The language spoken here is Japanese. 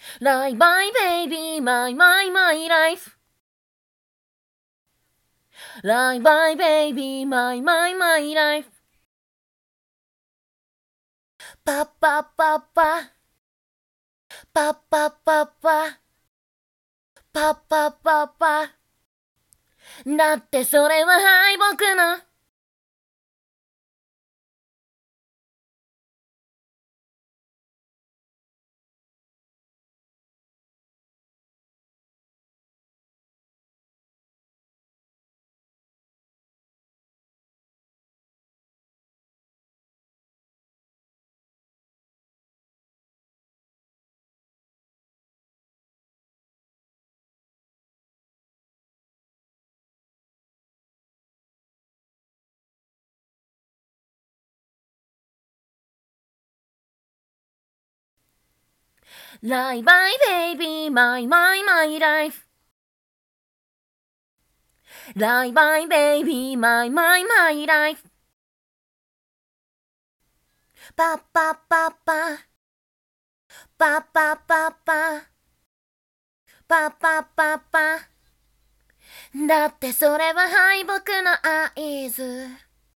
Lie bye baby, my life. Lie bye baby, my life. Pa pa pa pa. Pa pa pa pa。パパパパ。だってそれは敗北の。Lie bye baby, my life. Lie bye baby, my life. パパパパ。パパパパ。パパパパ。だってそれは敗北の合図。